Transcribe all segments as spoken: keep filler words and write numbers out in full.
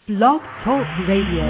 Blog Talk Radio.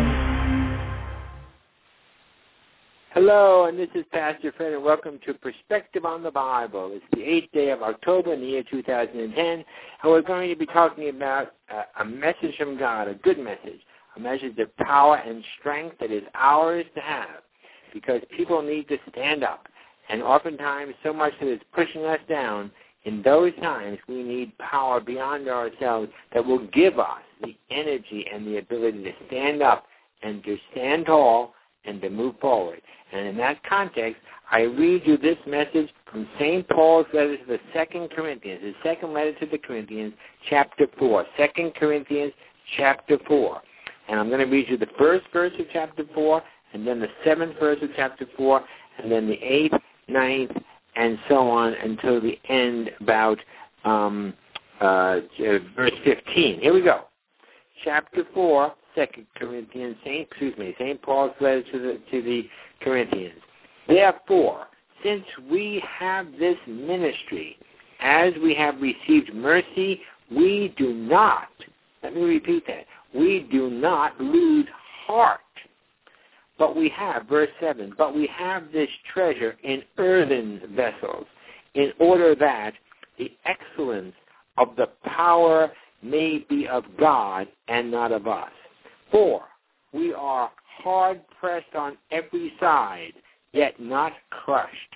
Hello, and this is Pastor Fred, and welcome to Perspective on the Bible. It's the eighth day of October in the year two thousand ten, and we're going to be talking about uh, a message from God, a good message, a message of power and strength that is ours to have, because people need to stand up, and oftentimes so much that is pushing us down. In those times, we need power beyond ourselves that will give us the energy and the ability to stand up and to stand tall and to move forward. And in that context, I read you this message from Saint Paul's letter to the Second Corinthians, his second letter to the Corinthians, chapter four. Second Corinthians, chapter four. And I'm going to read you the first verse of chapter four, and then the seventh verse of chapter four, and then the eighth, ninth, and so on until the end, about um, uh, verse fifteen. Here we go. Chapter four, Second Corinthians, Saint, excuse me, Saint Paul's letter to the to the Corinthians. Therefore, since we have this ministry, as we have received mercy, we do not. Let me repeat that. We do not lose heart. But we have, verse seven, but we have this treasure in earthen vessels, in order that the excellence of the power may be of God and not of us. For we are hard-pressed on every side, yet not crushed.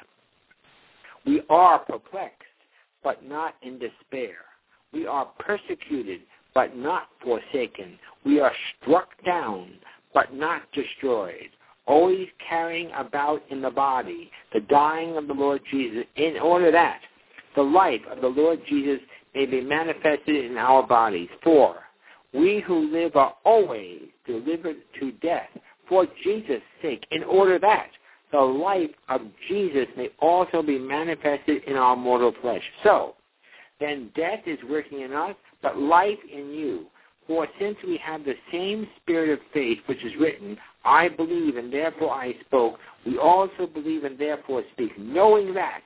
We are perplexed, but not in despair. We are persecuted, but not forsaken. We are struck down, but not destroyed, always carrying about in the body the dying of the Lord Jesus, in order that the life of the Lord Jesus may be manifested in our bodies. For we who live are always delivered to death for Jesus' sake, in order that the life of Jesus may also be manifested in our mortal flesh. So, then death is working in us, but life in you. For since we have the same spirit of faith, which is written, I believe and therefore I spoke, we also believe and therefore speak, knowing that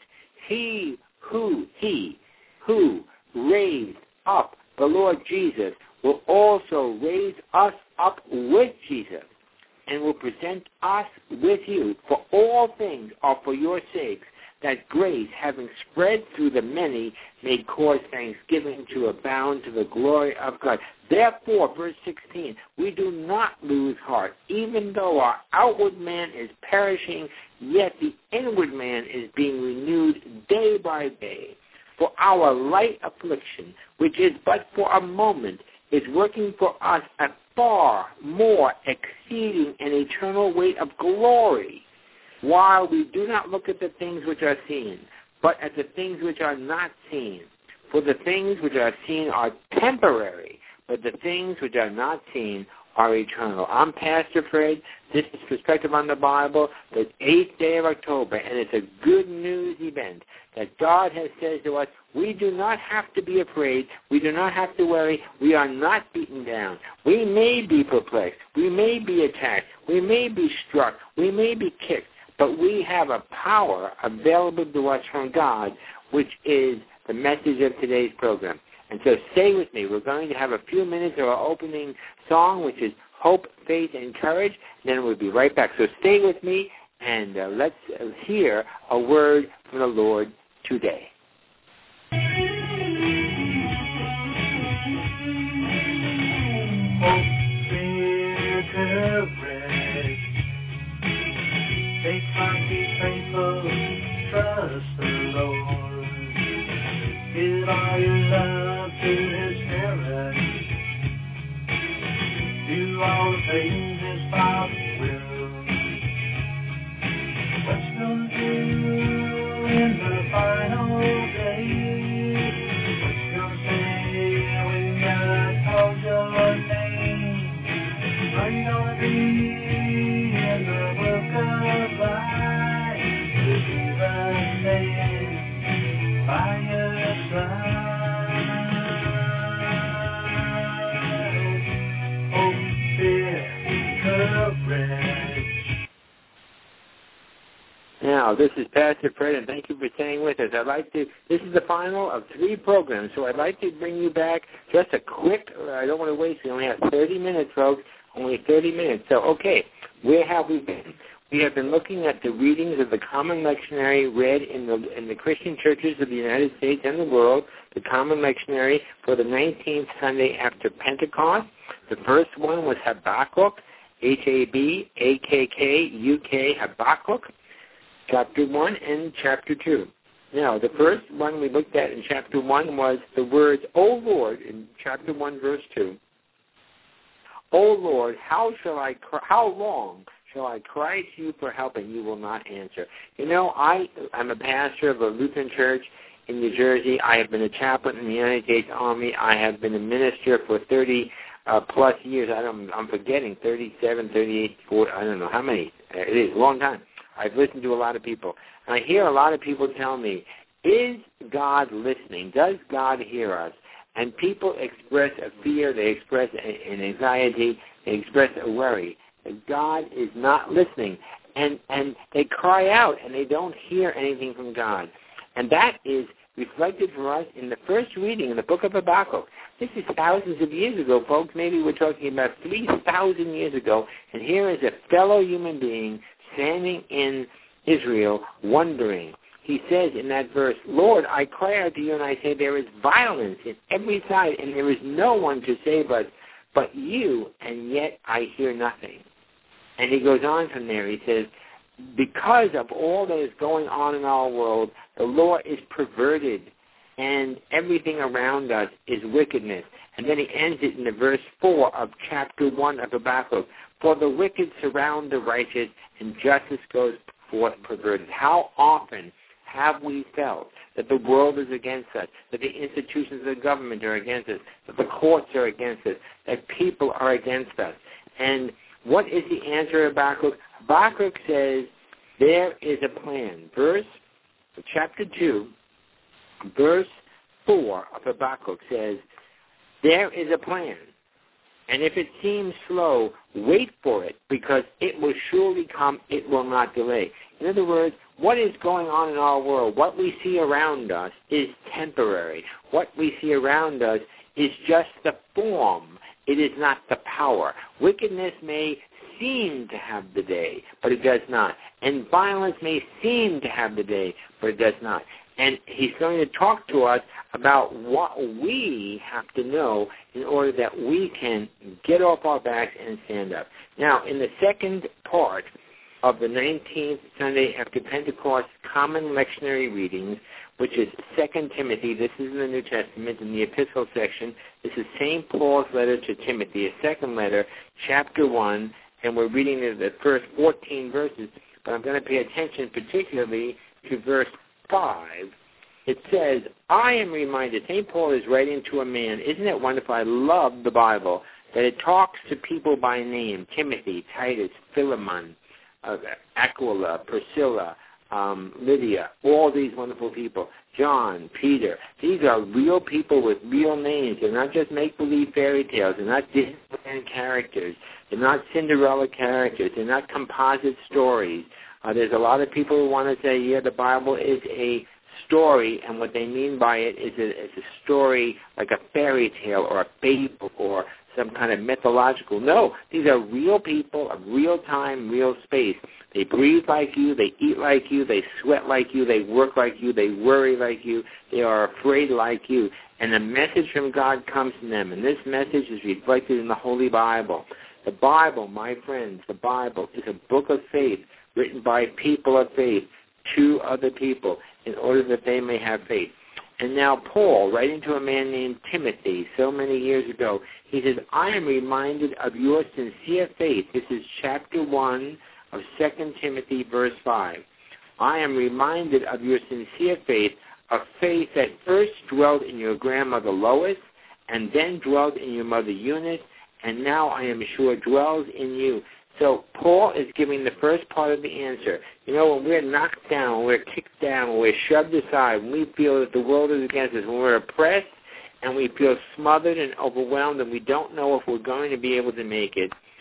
he who, he who raised up the Lord Jesus will also raise us up with Jesus and will present us with you. For all things are for your sakes, that grace, having spread through the many, may cause thanksgiving to abound to the glory of God. Therefore, verse sixteen, we do not lose heart. Even though our outward man is perishing, yet the inward man is being renewed day by day. For our light affliction, which is but for a moment, is working for us a far more exceeding and eternal weight of glory, while we do not look at the things which are seen, but at the things which are not seen. For the things which are seen are temporary, but the things which are not seen are eternal. I'm Pastor Fred. This is Perspective on the Bible, the eighth day of October, and it's a good news event that God has said to us, we do not have to be afraid. We do not have to worry. We are not beaten down. We may be perplexed. We may be attacked. We may be struck. We may be kicked. But we have a power available to us from God, which is the message of today's program. And so stay with me. We're going to have a few minutes of our opening song, which is Hope, Faith, and Courage. And then we'll be right back. So stay with me, and uh, let's hear a word from the Lord today. Hope, fear, courage. Take heart, be faithful, trust the Lord. Give all your love to His Spirit. Do all the things His Father will. What's gonna do in the final day? What's gonna say when God calls your name? Are you gonna be in the book of life with Jesus standing by your side? Hope, fear, courage. Now, this is Pastor Fred, and thank you for staying with us. I'd like to, this is the final of three programs, so I'd like to bring you back just a quick, I don't want to waste, we only have thirty minutes, folks, only thirty minutes. So, okay, where have we been? We have been looking at the readings of the Common Lectionary read in the in the Christian churches of the United States and the world, the Common Lectionary for the nineteenth Sunday after Pentecost. The first one was Habakkuk, H A B A K K U K, Habakkuk, chapter one and chapter two. Now, the first one we looked at in chapter one was the words, O Lord, in chapter one, verse two. O Lord, how shall I cry, how long shall I cry to you for help and you will not answer? You know, I, I'm a pastor of a Lutheran church in New Jersey. I have been a chaplain in the United States Army. I have been a minister for thirty uh, plus years. I don't, I'm forgetting, thirty-seven, thirty-eight, forty, I don't know how many. It is a long time. I've listened to a lot of people. And I hear a lot of people tell me, is God listening? Does God hear us? And people express a fear, they express an anxiety, they express a worry that God is not listening. And, and they cry out and they don't hear anything from God. And that is reflected for us in the first reading in the book of Habakkuk. This is thousands of years ago, folks. Maybe we're talking about three thousand years ago. And here is a fellow human being standing in Israel wondering. He says in that verse, Lord, I cry out to you and I say there is violence in every side and there is no one to save us but you, and yet I hear nothing. And he goes on from there. He says, because of all that is going on in our world, the law is perverted and everything around us is wickedness. And then he ends it in the verse four of chapter one of Habakkuk. For the wicked surround the righteous and justice goes forth perverted. How often have we felt that the world is against us, that the institutions of the government are against us, that the courts are against us, that people are against us? And what is the answer of Habakkuk? Habakkuk says there is a plan. Verse, chapter two, verse four of Habakkuk says, there is a plan. And if it seems slow, wait for it, because it will surely come, it will not delay. In other words, what is going on in our world, what we see around us is temporary. What we see around us is just the form. It is not the power. Wickedness may seem to have the day, but it does not. And violence may seem to have the day, but it does not. And he's going to talk to us about what we have to know in order that we can get off our backs and stand up. Now, in the second part of the nineteenth Sunday after Pentecost Common Lectionary Readings, which is Second Timothy, this is in the New Testament, in the epistle section. This is Saint Paul's letter to Timothy, a second letter, chapter one, and we're reading the first fourteen verses, but I'm going to pay attention particularly to verse five. It says, I am reminded, Saint Paul is writing to a man. Isn't it wonderful? I love the Bible, that it talks to people by name, Timothy, Titus, Philemon, uh, Aquila, Priscilla, um, Lydia, all these wonderful people, John, Peter. These are real people with real names. They're not just make-believe fairy tales. They're not Disneyland characters. They're not Cinderella characters. They're not composite stories. Uh, there's a lot of people who want to say, yeah, the Bible is a story, and what they mean by it is a, it's a story like a fairy tale or a fable or some kind of mythological. No, these are real people of real time, real space. They breathe like you, they eat like you, they sweat like you, they work like you, they worry like you, they are afraid like you, and the message from God comes to them, and this message is reflected in the Holy Bible. The Bible, my friends, the Bible is a book of faith written by people of faith to other people in order that they may have faith. And now Paul, writing to a man named Timothy so many years ago, he says, I am reminded of your sincere faith. This is chapter one of Second Timothy, verse five. I am reminded of your sincere faith, a faith that first dwelled in your grandmother Lois, and then dwelled in your mother Eunice, and now I am sure dwells in you. So Paul is giving the first part of the answer. You know, when we're knocked down, when we're kicked down, when we're shoved aside, when we feel that the world is against us, when we're oppressed and we feel smothered and overwhelmed and we don't know if we're going to be able to make it,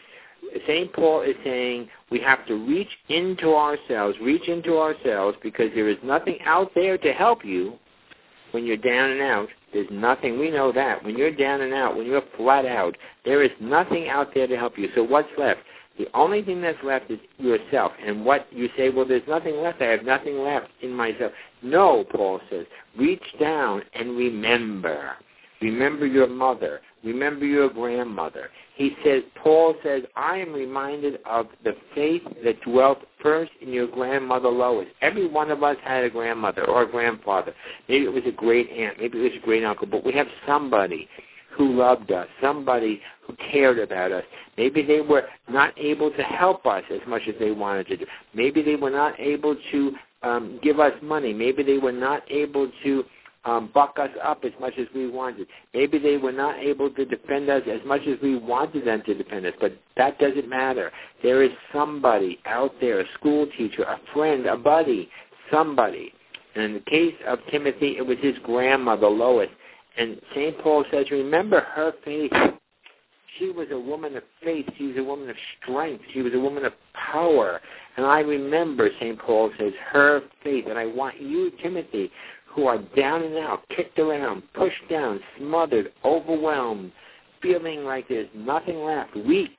Saint Paul is saying we have to reach into ourselves, reach into ourselves, because there is nothing out there to help you when you're down and out. There's nothing. We know that. When you're down and out, when you're flat out, there is nothing out there to help you. So what's left? The only thing that's left is yourself. And what you say, well, there's nothing left. I have nothing left in myself. No, Paul says, reach down and remember. Remember your mother. Remember your grandmother. He says, Paul says, I am reminded of the faith that dwelt first in your grandmother Lois. Every one of us had a grandmother or a grandfather. Maybe it was a great aunt. Maybe it was a great uncle. But we have somebody who loved us, somebody who cared about us. Maybe they were not able to help us as much as they wanted to do. Maybe they were not able to um, give us money. Maybe they were not able to Um, buck us up as much as we wanted. Maybe they were not able to defend us as much as we wanted them to defend us, but that doesn't matter. There is somebody out there, a school teacher, a friend, a buddy, somebody. And in the case of Timothy, it was his grandmother, Lois. And Saint Paul says, remember her faith. She was a woman of faith. She was a woman of strength. She was a woman of power. And I remember, Saint Paul says, her faith. And I want you, Timothy, who are down and out, kicked around, pushed down, smothered, overwhelmed, feeling like there's nothing left, weak.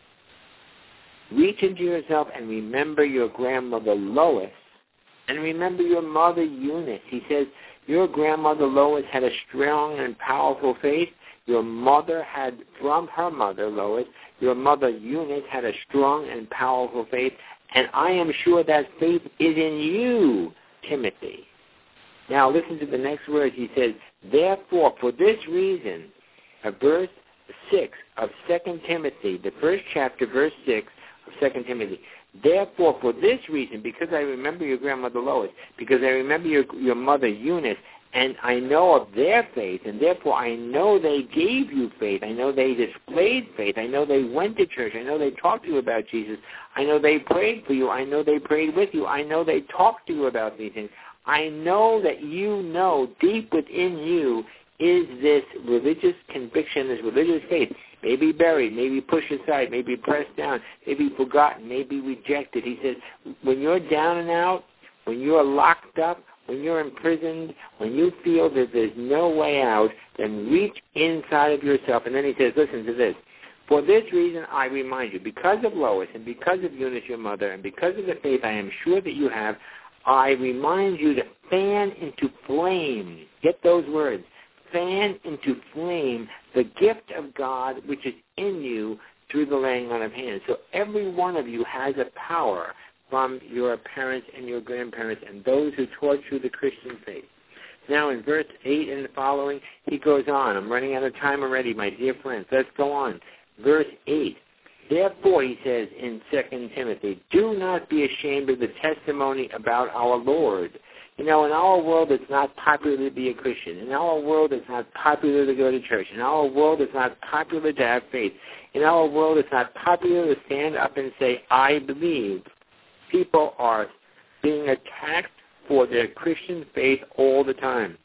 Reach into yourself and remember your grandmother Lois, and remember your mother Eunice. He says, your grandmother Lois had a strong and powerful faith. Your mother had, from her mother Lois, your mother Eunice had a strong and powerful faith, and I am sure that faith is in you, Timothy. Now listen to the next words. He says, therefore, for this reason, uh, verse six of Second Timothy, the first chapter, verse six of Second Timothy, therefore, for this reason, because I remember your grandmother Lois, because I remember your, your mother Eunice, and I know of their faith, and therefore I know they gave you faith. I know they displayed faith. I know they went to church. I know they talked to you about Jesus. I know they prayed for you. I know they prayed with you. I know they talked to you about these things. I know that you know deep within you is this religious conviction, this religious faith, maybe buried, maybe pushed aside, maybe pressed down, maybe forgotten, maybe rejected. He says, when you're down and out, when you're locked up, when you're imprisoned, when you feel that there's no way out, then reach inside of yourself. And then he says, listen to this. For this reason, I remind you, because of Lois and because of Eunice, your mother, and because of the faith I am sure that you have, I remind you to fan into flame. Get those words. Fan into flame the gift of God which is in you through the laying on of hands. So every one of you has a power from your parents and your grandparents and those who taught you the Christian faith. Now in verse eight and the following, he goes on. I'm running out of time already, my dear friends. Let's go on. Verse eight. Therefore, he says in Second Timothy, do not be ashamed of the testimony about our Lord. You know, in our world, it's not popular to be a Christian. In our world, it's not popular to go to church. In our world, it's not popular to have faith. In our world, it's not popular to stand up and say, I believe. People are being attacked for their Christian faith all the time.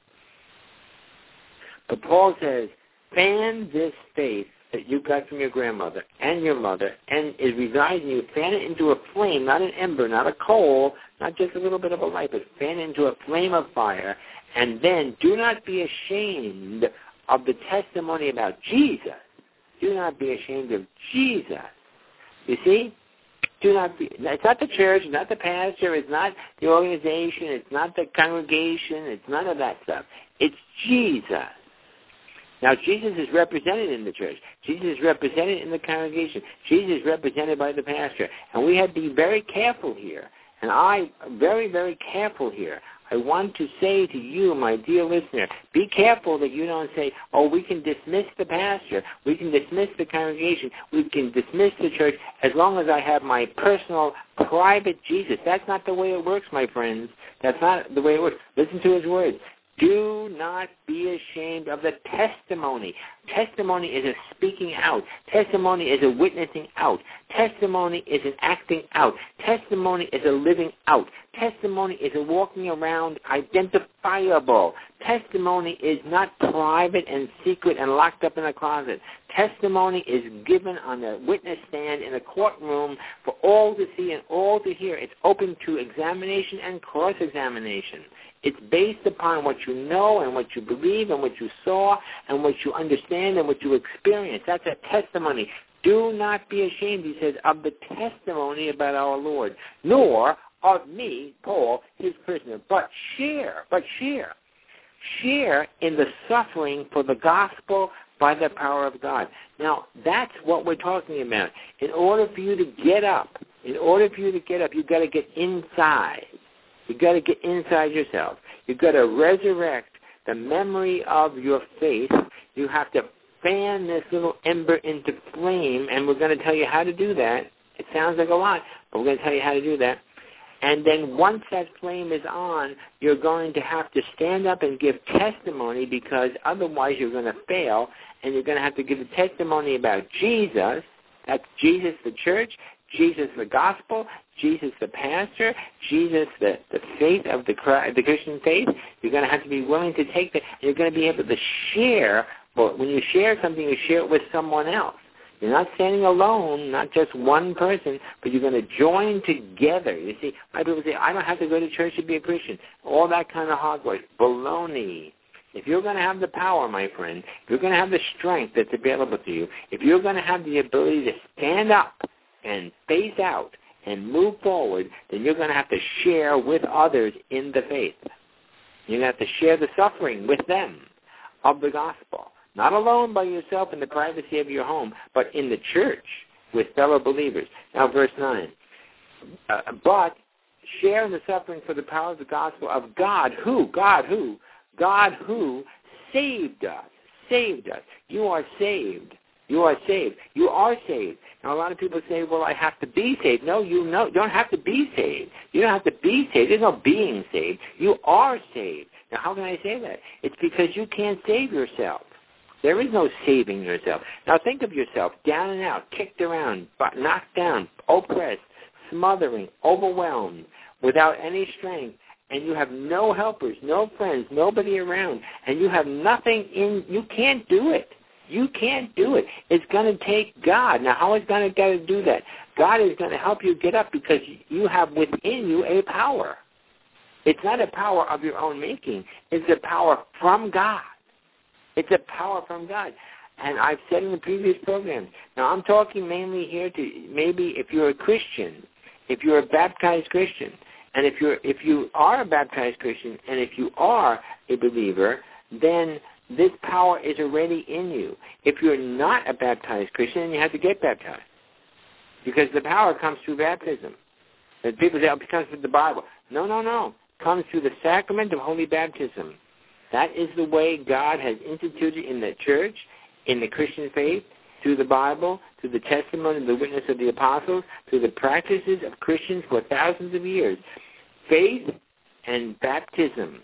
But Paul says, fan this faith that you got from your grandmother and your mother, and it resides in you. Fan it into a flame, not an ember, not a coal, not just a little bit of a light, but fan it into a flame of fire. And then do not be ashamed of the testimony about Jesus. Do not be ashamed of Jesus. You see? Do not be. It's not the church, it's not the pastor, it's not the organization, it's not the congregation, it's none of that stuff. It's Jesus. Now, Jesus is represented in the church. Jesus is represented in the congregation. Jesus is represented by the pastor. And we have to be very careful here. And I am very, very careful here. I want to say to you, my dear listener, be careful that you don't say, oh, we can dismiss the pastor. We can dismiss the congregation. We can dismiss the church as long as I have my personal, private Jesus. That's not the way it works, my friends. That's not the way it works. Listen to his words. Do not be ashamed of the testimony. Testimony is a speaking out. Testimony is a witnessing out. Testimony is an acting out. Testimony is a living out. Testimony is a walking around identifiable. Testimony is not private and secret and locked up in a closet. Testimony is given on a witness stand in a courtroom for all to see and all to hear. It's open to examination and cross-examination. It's based upon what you know and what you believe and what you saw and what you understand and what you experience. That's a testimony. Do not be ashamed, he says, of the testimony about our Lord, nor of me, Paul, his prisoner, but share, but share. Share in the suffering for the gospel by the power of God. Now, that's what we're talking about. In order for you to get up, in order for you to get up, you've got to get inside. You've got to get inside yourself. You've got to resurrect the memory of your faith. You have to fan this little ember into flame, and we're going to tell you how to do that. It sounds like a lot, but we're going to tell you how to do that. And then once that flame is on, you're going to have to stand up and give testimony, because otherwise you're going to fail, and you're going to have to give a testimony about Jesus. That's Jesus the church, Jesus the gospel, Jesus the pastor, Jesus the, the faith of the, the Christian faith. You're going to have to be willing to take that, and you're going to be able to share. Well, when you share something, you share it with someone else. You're not standing alone, not just one person, but you're going to join together. You see, my people say, I don't have to go to church to be a Christian. All that kind of hogwash. Baloney. If you're going to have the power, my friend, if you're going to have the strength that's available to you, if you're going to have the ability to stand up and face out and move forward, then you're going to have to share with others in the faith. You're going to have to share the suffering with them of the gospel. Not alone by yourself in the privacy of your home, but in the church with fellow believers. Now, verse nine. Uh, but share in the suffering for the power of the gospel of God who, God who, God who saved us, saved us. You are saved. You are saved. You are saved. Now, a lot of people say, well, I have to be saved. No, you know, you don't have to be saved. You don't have to be saved. There's no being saved. You are saved. Now, how can I say that? It's because you can't save yourself. There is no saving yourself. Now think of yourself down and out, kicked around, knocked down, oppressed, smothering, overwhelmed, without any strength, and you have no helpers, no friends, nobody around, and you have nothing in, you can't do it. You can't do it. It's going to take God. Now how is God going to do that? God is going to help you get up because you have within you a power. It's not a power of your own making. It's a power from God. It's a power from God. And I've said in the previous program, now I'm talking mainly here to maybe if you're a Christian, if you're a baptized Christian, and if you're if you are a baptized Christian, and if you are a believer, then this power is already in you. If you're not a baptized Christian, then you have to get baptized. Because the power comes through baptism. And people say, oh, it comes through the Bible. No, no, no. It comes through the sacrament of holy baptism. That is the way God has instituted in the church, in the Christian faith, through the Bible, through the testimony, the witness of the apostles, through the practices of Christians for thousands of years. Faith and baptism,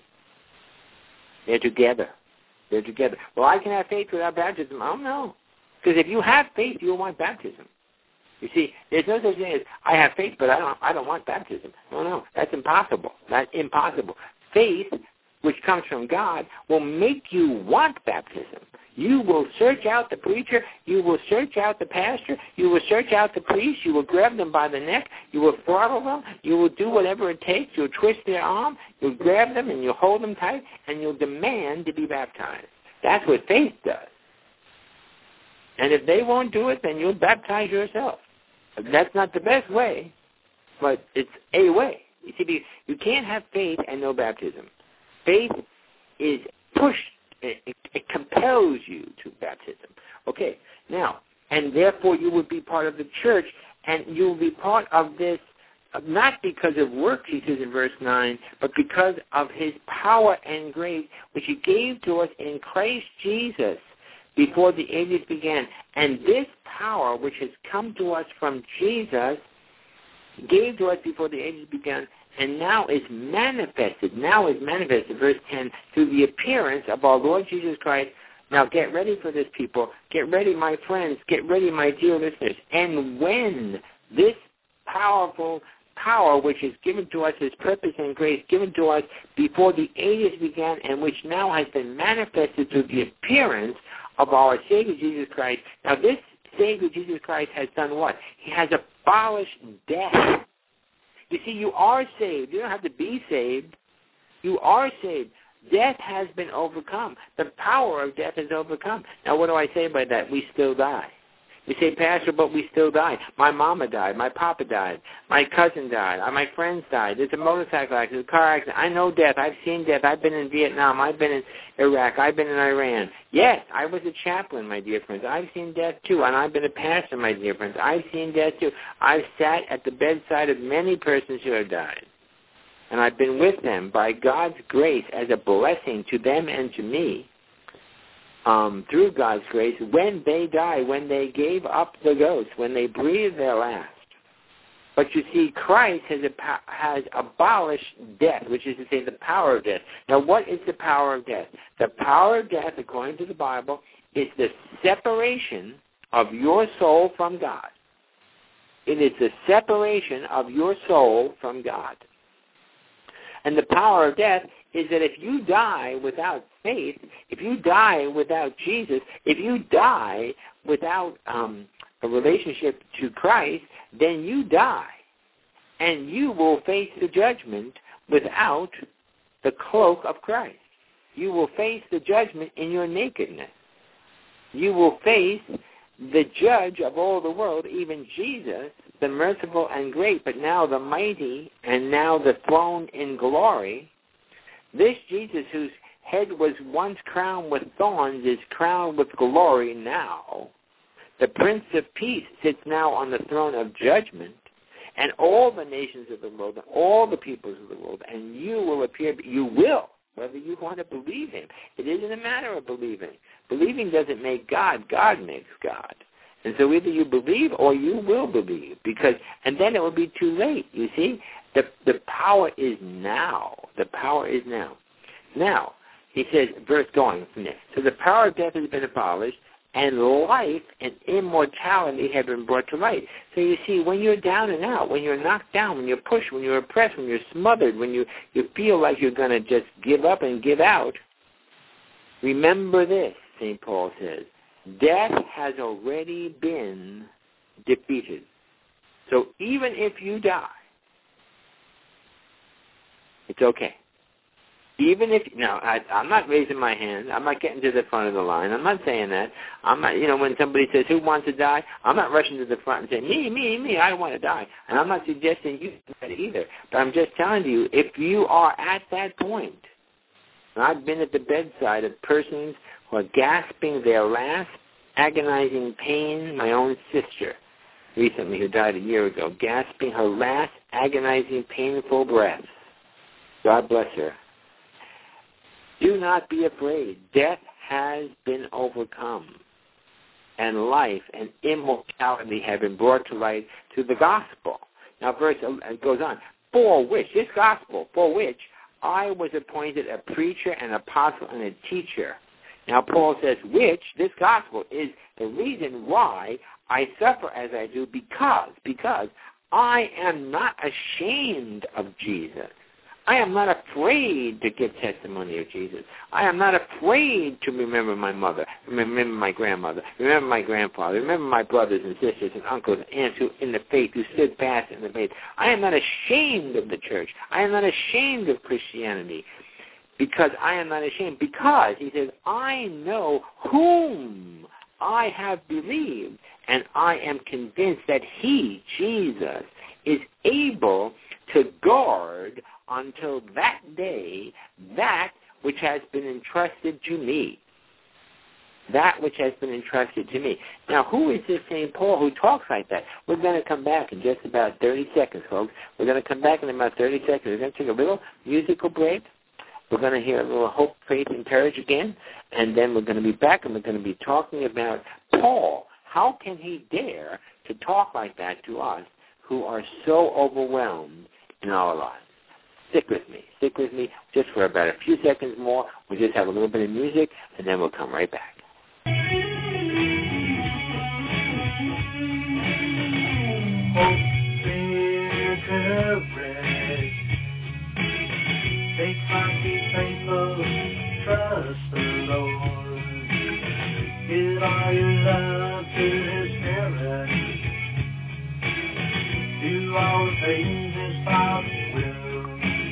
they're together. They're together. Well, I can have faith without baptism. I don't know. Because if you have faith, you'll want baptism. You see, there's no such thing as, I have faith, but I don't I don't want baptism. No, no, that's impossible. That's impossible. Faith, which comes from God, will make you want baptism. You will search out the preacher. You will search out the pastor. You will search out the priest. You will grab them by the neck. You will throttle them. You will do whatever it takes. You'll twist their arm. You'll grab them and you'll hold them tight, and you'll demand to be baptized. That's what faith does. And if they won't do it, then you'll baptize yourself. That's not the best way, but it's a way. You see, you can't have faith and no baptism. Faith is pushed. It, it, it compels you to baptism. Okay, now, and therefore you would be part of the church, and you will be part of this, not because of works, he says in verse nine, but because of his power and grace, which he gave to us in Christ Jesus before the ages began. And this power, which has come to us from Jesus, gave to us before the ages began, and now is manifested, now is manifested, verse ten, through the appearance of our Lord Jesus Christ, Now get ready for this, people. Get ready, my friends. Get ready, my dear listeners. And when this powerful power which is given to us as purpose and grace, given to us before the ages began, and which now has been manifested through the appearance of our Savior Jesus Christ. Now this Savior Jesus Christ has done what? He has abolished death. You see, you are saved. You don't have to be saved. You are saved. Death has been overcome. The power of death is overcome. Now, what do I say by that? We still die. You say, Pastor, but we still die. My mama died. My papa died. My cousin died. My friends died. There's a motorcycle accident, a car accident. I know death. I've seen death. I've been in Vietnam. I've been in Iraq. I've been in Iran. Yes, I was a chaplain, my dear friends. I've seen death, too, and I've been a pastor, my dear friends. I've seen death, too. I've sat at the bedside of many persons who have died. And I've been with them by God's grace as a blessing to them and to me, um, through God's grace, when they die, when they gave up the ghost, when they breathed their last. But you see, Christ has, a, has abolished death, which is to say the power of death. Now, what is the power of death? The power of death, according to the Bible, is the separation of your soul from God. It is the separation of your soul from God. And the power of death is that if you die without faith, if you die without Jesus, if you die without um, a relationship to Christ, then you die. And you will face the judgment without the cloak of Christ. You will face the judgment in your nakedness. You will face the judge of all the world, even Jesus, the merciful and great, but now the mighty, and now the throne in glory. This Jesus, whose head was once crowned with thorns, is crowned with glory now. The Prince of Peace sits now on the throne of judgment, and all the nations of the world, all the peoples of the world, and you will appear, you will, whether you want to believe him. It isn't a matter of believing. Believing doesn't make God. God makes God. And so either you believe or you will believe, because, and then it will be too late, you see. The, the power is now. The power is now. Now, he says, verse going from there. So the power of death has been abolished, and life and immortality have been brought to light. So you see, when you're down and out, when you're knocked down, when you're pushed, when you're oppressed, when you're smothered, when you, you feel like you're going to just give up and give out, remember this, Saint Paul says. Death has already been defeated. So even if you die, it's okay. Even if, now, I, I'm not raising my hand. I'm not getting to the front of the line. I'm not saying that. I'm not, you know, when somebody says, who wants to die? I'm not rushing to the front and saying, me, me, me, I want to die. And I'm not suggesting you do that either. But I'm just telling you, if you are at that point, and I've been at the bedside of persons who are gasping their last agonizing pain, my own sister recently who died a year ago, gasping her last agonizing painful breaths. God bless her. Do not be afraid. Death has been overcome, and life and immortality have been brought to light through the gospel. Now, verse goes on. For which, this gospel, for which I was appointed a preacher, an apostle, and a teacher. Now, Paul says, which, this gospel, is the reason why I suffer as I do, because, because I am not ashamed of Jesus. I am not afraid to give testimony of Jesus. I am not afraid to remember my mother, remember my grandmother, remember my grandfather, remember my brothers and sisters and uncles and aunts who in the faith, who stood fast in the faith. I am not ashamed of the church. I am not ashamed of Christianity. Because I am not ashamed. Because, he says, I know whom I have believed, and I am convinced that he, Jesus, is able to guard until that day that which has been entrusted to me. That which has been entrusted to me. Now, who is this Saint Paul who talks like that? We're going to come back in just about thirty seconds, folks. We're going to come back in about thirty seconds. We're going to take a little musical break. We're going to hear a little hope, faith, and courage again, and then we're going to be back and we're going to be talking about Paul. How can he dare to talk like that to us who are so overwhelmed in our lives? Stick with me. Stick with me just for about a few seconds more. We'll just have a little bit of music, and then we'll come right back. Hope, fear, courage. Take heart, be faithful, trust the Lord. Give all your love to His Spirit. Do all the things His Father will.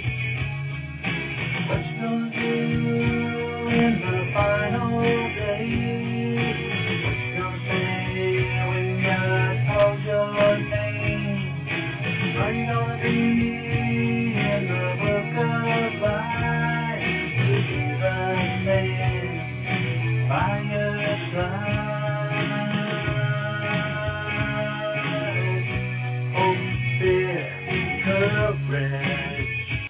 What's gonna do in the final day? What's gonna say when God calls your name? Are you gonna be in the book of life? Will Jesus stand by your side? Hope, fear, courage.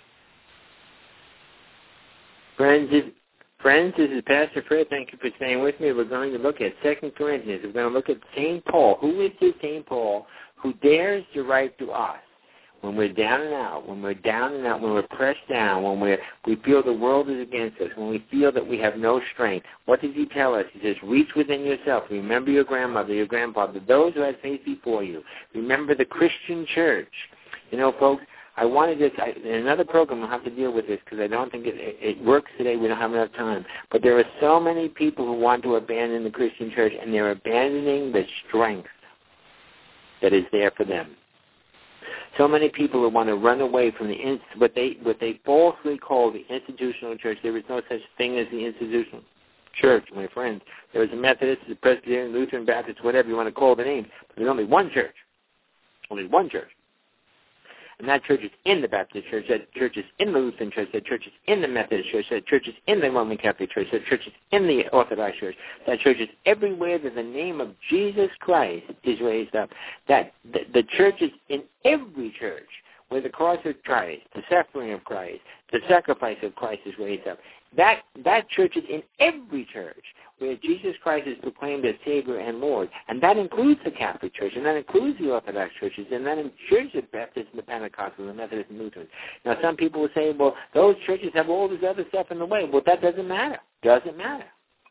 Friends, this, friends, this is Pastor Fred. Thank you for staying with me. We're going to look at Second Corinthians. We're going to look at Saint Paul. Who is this Saint Paul who dares to write to us when we're down and out, when we're down and out, when we're pressed down, when we're, we feel the world is against us, when we feel that we have no strength? What does he tell us? He says, reach within yourself. Remember your grandmother, your grandfather, those who had faith before you. Remember the Christian church. You know, folks, I wanted this, I, in another program we'll have to deal with this because I don't think it, it, it works today. We don't have enough time. But there are so many people who want to abandon the Christian church, and they're abandoning the strength that is there for them. So many people who want to run away from the what they what they falsely call the institutional church. There is no such thing as the institutional church, my friends. There is a Methodist, a Presbyterian, Lutheran, Baptist, whatever you want to call the name. But there's only one church. Only one church. And that church is in the Baptist church, that church is in the Lutheran church, that church is in the Methodist church, that church is in the Roman Catholic church, that church is in the Orthodox church, that church is everywhere that the name of Jesus Christ is raised up. That the, the church is in every church where the cross of Christ, the suffering of Christ, the sacrifice of Christ is raised up. That that church is in every church where Jesus Christ is proclaimed as Savior and Lord. And that includes the Catholic Church, and that includes the Orthodox churches, and that includes the Baptist and the Pentecostal, the Methodist and Lutheran. Now, some people will say, well, those churches have all this other stuff in the way. Well, that doesn't matter. Doesn't matter.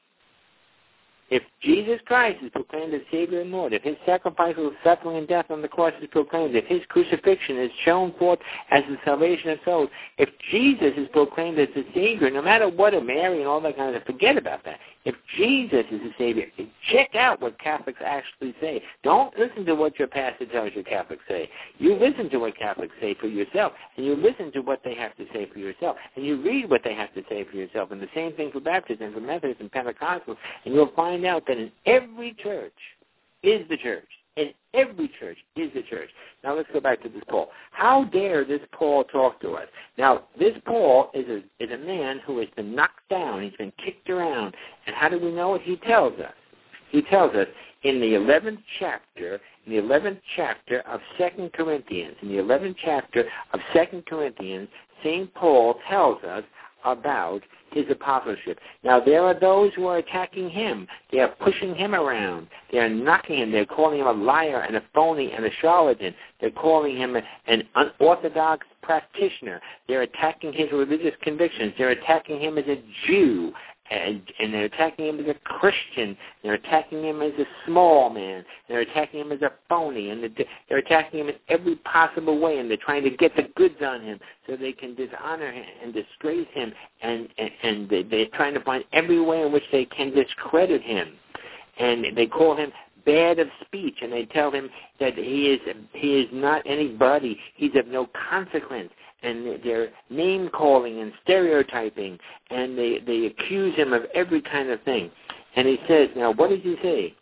If Jesus Christ is proclaimed as Savior and Lord, if his sacrificial suffering and death on the cross is proclaimed, if his crucifixion is shown forth as the salvation of souls, if Jesus is proclaimed as the Savior, no matter what, or Mary and all that kind of stuff, forget about that. If Jesus is the Savior, check out what Catholics actually say. Don't listen to what your pastor tells you Catholics say. You listen to what Catholics say for yourself, and you listen to what they have to say for yourself, and you read what they have to say for yourself. And the same thing for Baptists and for Methodists and Pentecostals, and you'll find out that in every church is the church. In every church is the church. Now let's go back to this Paul. How dare this Paul talk to us? Now, this Paul is a, is a man who has been knocked down. He's been kicked around. And how do we know it? He tells us. He tells us in the eleventh chapter, in the eleventh chapter of Second Corinthians, in the eleventh chapter of Second Corinthians, Saint Paul tells us about his apostleship. Now, there are those who are attacking him. They are pushing him around. They are knocking him. They're calling him a liar and a phony and a charlatan. They're calling him an unorthodox practitioner. They're attacking his religious convictions. They're attacking him as a Jew. And, and they're attacking him as a Christian. They're attacking him as a small man. They're attacking him as a phony. And they're attacking him in every possible way. And they're trying to get the goods on him so they can dishonor him and disgrace him. And, and, and they're trying to find every way in which they can discredit him. And they call him bad of speech. And they tell him that he is he is not anybody. He's of no consequence. And they're name-calling and stereotyping, and they, they accuse him of every kind of thing. And he says, now, what does he say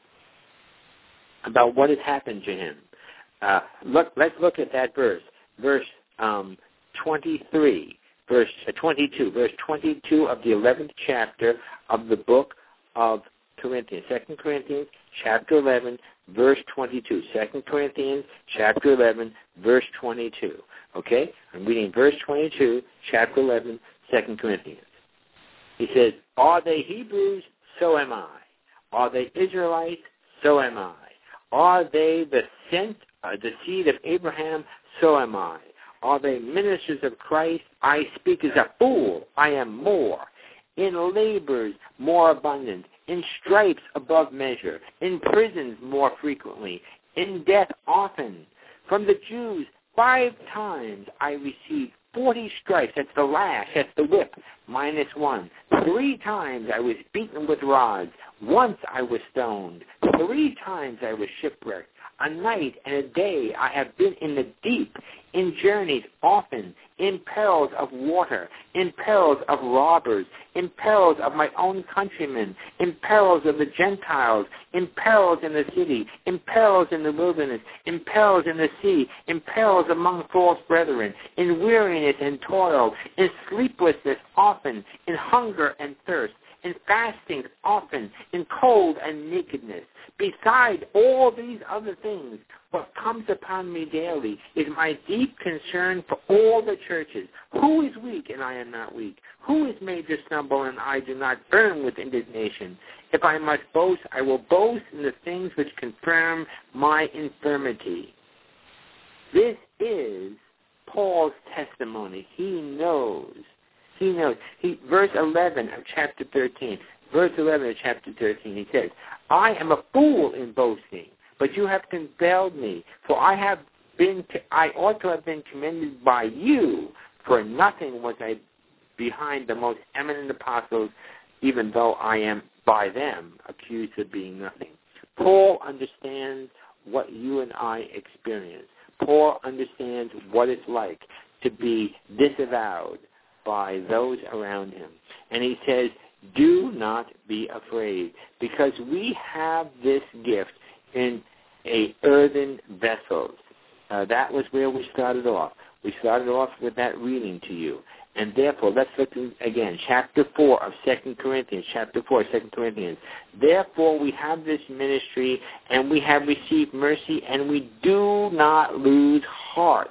about what has happened to him? Uh, look, let's look at that verse, verse um, twenty-three, verse uh, twenty-two, verse twenty-two of the eleventh chapter of the book of Corinthians, Second Corinthians, chapter eleven, verse twenty-two. Second Corinthians, chapter eleven, verse twenty-two. Okay? I'm reading verse twenty-two, chapter eleven, Second Corinthians. He says, are they Hebrews? So am I. Are they Israelites? So am I. Are they the sent, uh, the seed of Abraham? So am I. Are they ministers of Christ? I speak as a fool. I am more. In labors more abundant. In stripes above measure. In prisons more frequently. in death often. From the Jews, five times I received forty stripes. That's the lash, that's the whip, minus one. Three times I was beaten with rods. Once I was stoned. Three times I was shipwrecked. A night and a day I have been in the deep, in journeys often, in perils of water, in perils of robbers, in perils of my own countrymen, in perils of the Gentiles, in perils in the city, in perils in the wilderness, in perils in the sea, in perils among false brethren, in weariness and toil, in sleeplessness often, in hunger and thirst, in fasting often, in cold and nakedness. Beside all these other things, what comes upon me daily is my deep concern for all the churches. Who is weak and I am not weak? Who is made to stumble and I do not burn with indignation? If I must boast, I will boast in the things which confirm my infirmity. This is Paul's testimony. He knows. He knows. He, verse eleven of chapter thirteen. Verse eleven of chapter thirteen, he says, I am a fool in boasting, but you have compelled me, for I have been, I ought to have been commended by you. For nothing was I behind the most eminent apostles, even though I am by them accused of being nothing. Paul understands what you and I experience. Paul understands what it's like to be disavowed by those around him. And he says, do not be afraid, because we have this gift in a earthen vessels. Uh, that was where we started off. We started off with that reading to you. And therefore, let's look at, again, chapter four of Second Corinthians, chapter four of Second Corinthians. Therefore, we have this ministry, and we have received mercy, and we do not lose heart.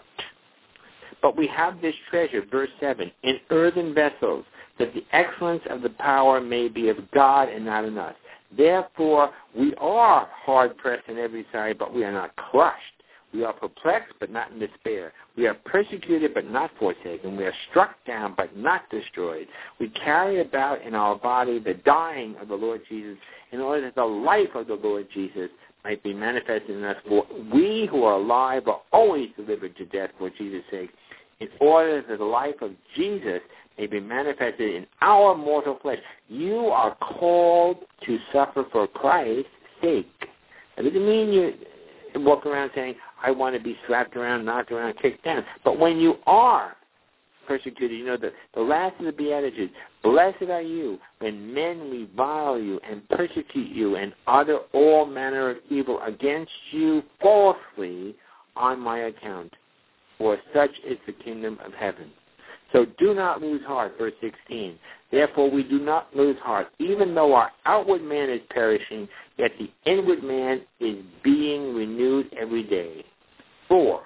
But we have this treasure, verse seven, in earthen vessels, that the excellence of the power may be of God and not in us. Therefore, we are hard-pressed on every side, but we are not crushed. We are perplexed, but not in despair. We are persecuted, but not forsaken. We are struck down, but not destroyed. We carry about in our body the dying of the Lord Jesus, in order that the life of the Lord Jesus might be manifested in us. For we who are alive are always delivered to death for Jesus' sake, in order that the life of Jesus may be manifested in our mortal flesh. You are called to suffer for Christ's sake. That doesn't mean you walk around saying, I want to be slapped around, knocked around, kicked down. But when you are persecuted, you know, the, the last of the Beatitudes, blessed are you when men revile you and persecute you and utter all manner of evil against you falsely on my account. For such is the kingdom of heaven. So do not lose heart, verse sixteen. Therefore we do not lose heart. Even though our outward man is perishing, yet the inward man is being renewed every day. For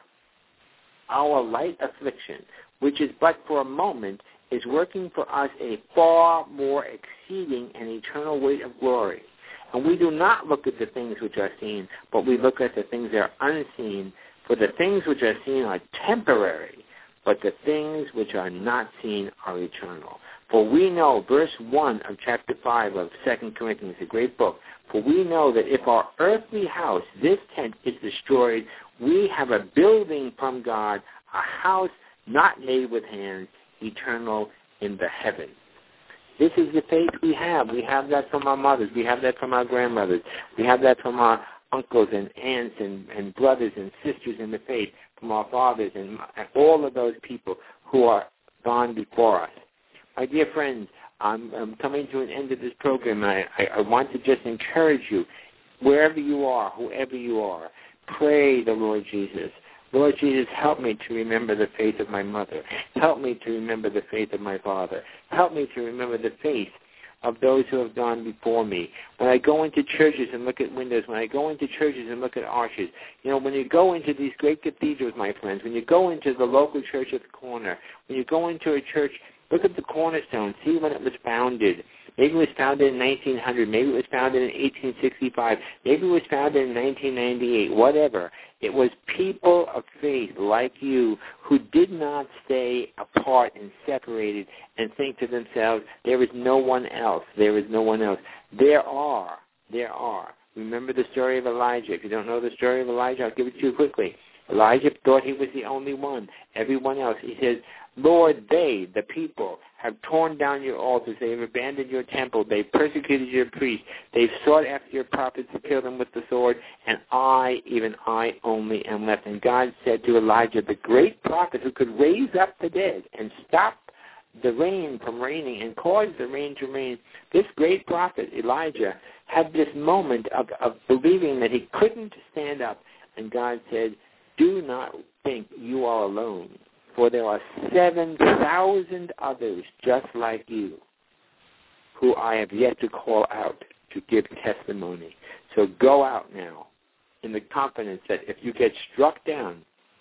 our light affliction, which is but for a moment, is working for us a far more exceeding and eternal weight of glory. And we do not look at the things which are seen, but we look at the things that are unseen. For the things which are seen are temporary, but the things which are not seen are eternal. For we know, verse one of chapter five of Second Corinthians, a great book, for we know that if our earthly house, this tent, is destroyed, we have a building from God, a house not made with hands, eternal in the heavens. This is the faith we have. We have that from our mothers. We have that from our grandmothers. We have that from our uncles and aunts and, and brothers and sisters in the faith, from our fathers and, and all of those people who are gone before us. My dear friends, I'm, I'm coming to an end of this program, and I, I, I want to just encourage you, wherever you are, whoever you are, pray the Lord Jesus. Lord Jesus, help me to remember the faith of my mother. Help me to remember the faith of my father. Help me to remember the faith of those who have gone before me. When I go into churches and look at windows, when I go into churches and look at arches, you know, when you go into these great cathedrals, my friends, when you go into the local church at the corner, when you go into a church, look at the cornerstone, see when it was founded. Maybe it was founded in nineteen hundred, maybe it was founded in eighteen sixty-five, maybe it was founded in nineteen ninety-eight, whatever. It was people of faith like you who did not stay apart and separated and think to themselves, there is no one else, there is no one else. There are, there are Remember the story of Elijah. If you don't know the story of Elijah, I'll give it to you quickly. Elijah thought he was the only one. Everyone else, he says, Lord, they, the people, have torn down your altars. They have abandoned your temple. They've persecuted your priests. They've sought after your prophets to kill them with the sword. And I, even I only, am left. And God said to Elijah, the great prophet who could raise up the dead and stop the rain from raining and cause the rain to rain, this great prophet, Elijah, had this moment of, of believing that he couldn't stand up. And God said, do not think you are alone, for there are seven thousand others just like you who I have yet to call out to give testimony. So go out now in the confidence that if you get struck down,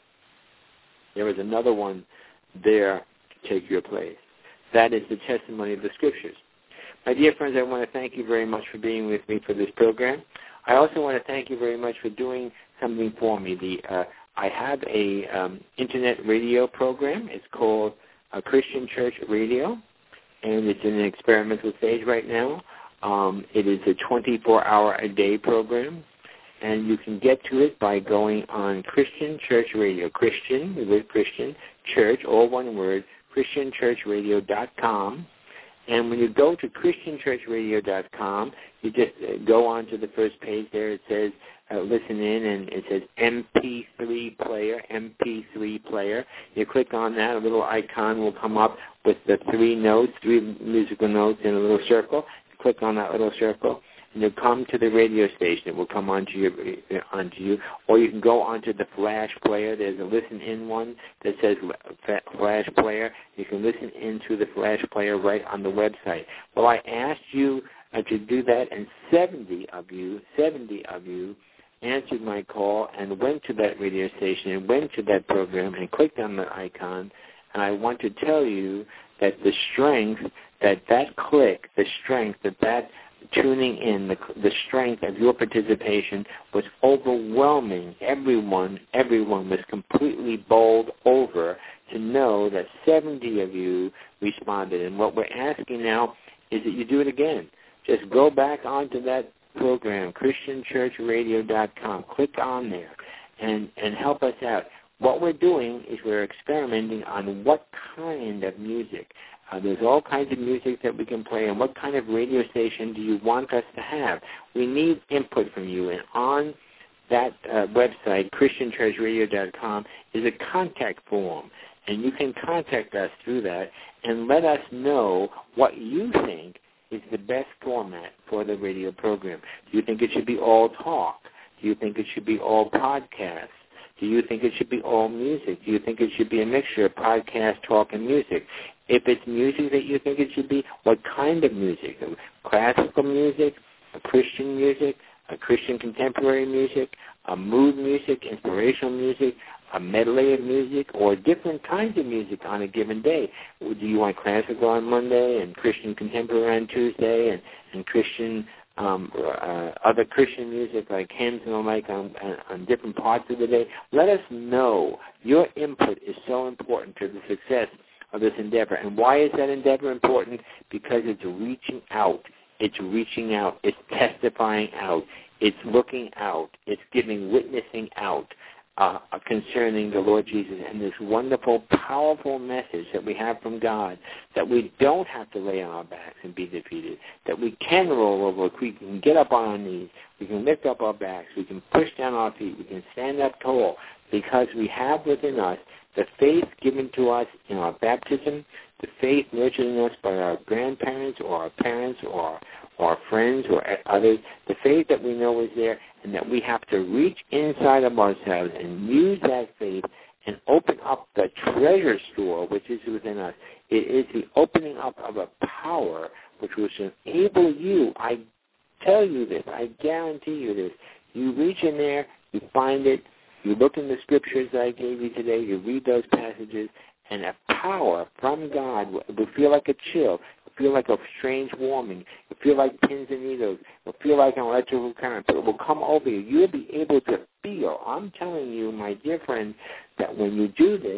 there is another one there to take your place. That is the testimony of the Scriptures. My dear friends, I want to thank you very much for being with me for this program. I also want to thank you very much for doing something for me. The uh, I have a um, internet radio program. It's called uh, Christian Church Radio, and it's in an experimental stage right now. Um, it is a twenty-four hour a day program, and you can get to it by going on Christian Church Radio, Christian, the word Christian, Church, all one word, Christian Church Radio dot com. And when you go to Christian Church Radio dot com, you just uh, go on to the first page there. It says uh, listen in, and it says M P three player, M P three player. You click on that, a little icon will come up with the three notes, three musical notes in a little circle. You click on that little circle, and you'll come to the radio station. It will come onto your onto you, or you can go onto the Flash player. There's a listen-in one that says Flash player. You can listen in through the Flash player right on the website. Well, I asked you uh, to do that, and seventy of you, seventy of you, answered my call and went to that radio station and went to that program and clicked on the icon. And I want to tell you that the strength that that click, the strength that that tuning in, the, the strength of your participation was overwhelming. Everyone, everyone was completely bowled over to know that seventy of you responded. And what we're asking now is that you do it again. Just go back onto that program, Christian Church Radio dot com. Click on there and, and help us out. What we're doing is we're experimenting on what kind of music. Uh, there's all kinds of music that we can play, and what kind of radio station do you want us to have? We need input from you, and on that uh, website, Christian Church Radio dot com, is a contact form, and you can contact us through that and let us know what you think is the best format for the radio program. Do you think it should be all talk? Do you think it should be all podcasts? Do you think it should be all music? Do you think it should be a mixture of podcast, talk, and music? If it's music that you think it should be, what kind of music? Classical music, a Christian music, a Christian contemporary music, a mood music, inspirational music, a medley of music, or different kinds of music on a given day? Do you want classical on Monday and Christian contemporary on Tuesday and, and Christian um, uh, other Christian music like hymns and the like on, on, on different parts of the day? Let us know. Your input is so important to the success of this endeavor. And why is that endeavor important? Because it's reaching out. It's reaching out. It's testifying out. It's looking out. It's giving witnessing out uh, concerning the Lord Jesus and this wonderful, powerful message that we have from God, that we don't have to lay on our backs and be defeated, that we can roll over, we can get up on our knees, we can lift up our backs, we can push down our feet, we can stand up tall, because we have within us the faith given to us in our baptism, the faith nurtured in us by our grandparents or our parents or, or our friends or others, the faith that we know is there, and that we have to reach inside of ourselves and use that faith and open up the treasure store which is within us. It is the opening up of a power which will enable you, I tell you this, I guarantee you this, you reach in there, you find it, you look in the scriptures that I gave you today, you read those passages, and a power from God will feel like a chill, will feel like a strange warming, will feel like pins and needles, will feel like an electrical current, but it will come over you. You'll be able to feel, I'm telling you, my dear friend, that when you do this,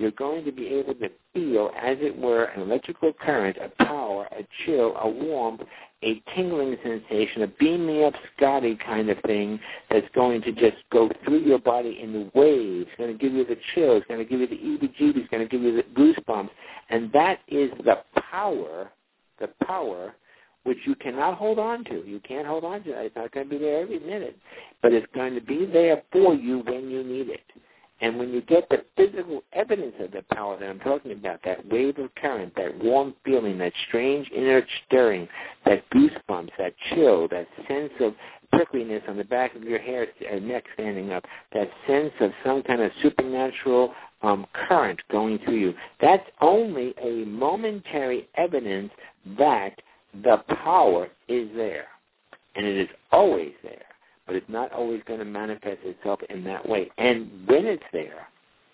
you're going to be able to feel, as it were, an electrical current, a power, a chill, a warmth, a tingling sensation, a beam me up Scotty kind of thing that's going to just go through your body in waves. It's going to give you the chills, it's going to give you the heebie-jeebies, it's going to give you the goosebumps. And that is the power, the power which you cannot hold on to. You can't hold on to that. It's not going to be there every minute. But it's going to be there for you when you need it. And when you get the physical evidence of the power that I'm talking about, that wave of current, that warm feeling, that strange inner stirring, that goosebumps, that chill, that sense of prickliness on the back of your hair, uh, neck standing up, that sense of some kind of supernatural um, current going through you, that's only a momentary evidence that the power is there. And it is always there. But it's not always going to manifest itself in that way. And when it's there,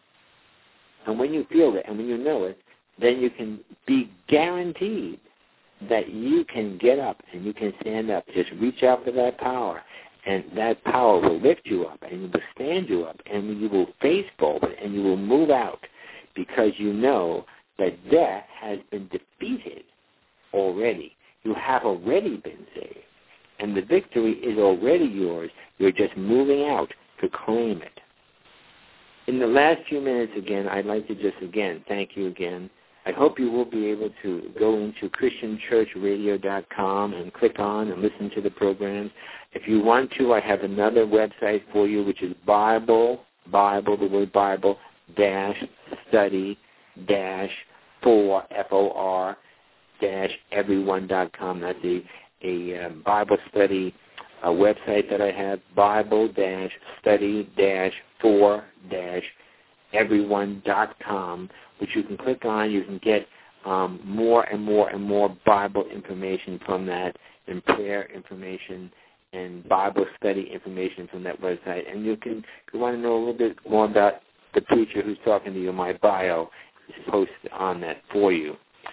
and when you feel it, and when you know it, then you can be guaranteed that you can get up and you can stand up. Just reach out for that power, and that power will lift you up, and it will stand you up, and you will face forward, and you will move out, because you know that death has been defeated already. You have already been saved. And the victory is already yours. You're just moving out to claim it. In the last few minutes, again, I'd like to just, again, thank you again. I hope you will be able to go into Christian Church Radio dot com and click on and listen to the programs. If you want to, I have another website for you, which is Bible, Bible, the word Bible, dash, study, dash, for, F O R, dash, everyone dot com. That's the a uh, Bible study uh, website that I have, Bible dash study dash for dash everyone dot com, which you can click on. You can get um, more and more and more Bible information from that, and prayer information and Bible study information from that website. And you can, if you want to know a little bit more about the preacher who's talking to you, my bio is posted on that for you.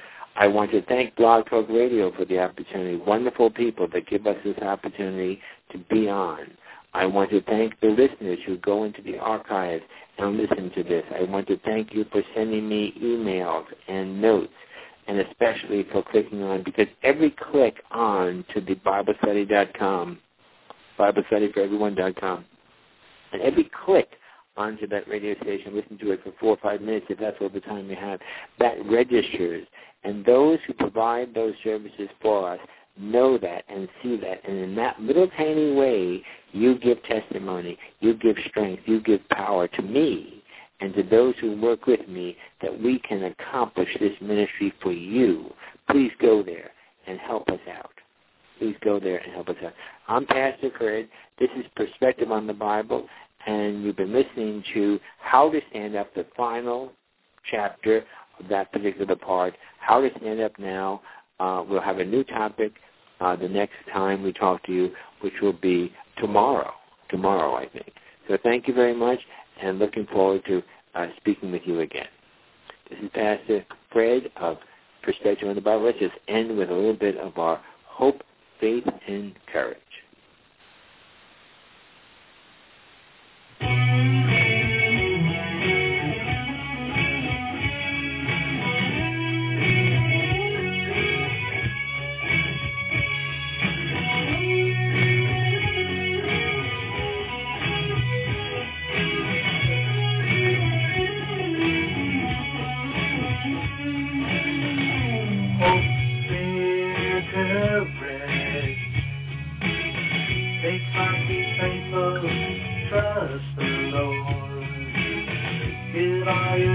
I want to thank Blog Talk Radio for the opportunity, wonderful people that give us this opportunity to be on. I want to thank the listeners who go into the archives and listen to this. I want to thank you for sending me emails and notes, and especially for clicking on, because every click on to the Bible Study dot com, Bible Study for Everyone dot com, and every click onto that radio station, listen to it for four or five minutes, if that's all the time you have, that registers. And those who provide those services for us know that and see that. And in that little tiny way, you give testimony, you give strength, you give power to me and to those who work with me, that we can accomplish this ministry for you. Please go there and help us out. Please go there and help us out. I'm Pastor Fred. This is Perspective on the Bible, and you've been listening to How to Stand Up, the final chapter of that particular part, How to Stand Up Now. Uh, we'll have a new topic uh, the next time we talk to you, which will be tomorrow, tomorrow, I think. So thank you very much, and looking forward to uh, speaking with you again. This is Pastor Fred of Perspective on the Bible. Let's just end with a little bit of our hope, faith, and courage. Trust the Lord. Give all your